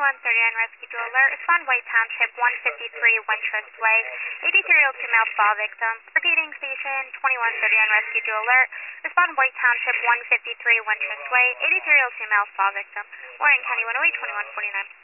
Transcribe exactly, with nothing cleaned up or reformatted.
twenty-one thirty-nine rescue to alert. Respond White Township one fifty-three Wintrust Way. eighty-three-year-old female fall victim. Repeating station twenty-one thirty-nine rescue to alert. Respond White Township one fifty-three Wintrust Way. eighty-three-year-old female fall victim. Warren County one oh eight twenty-one forty-nine.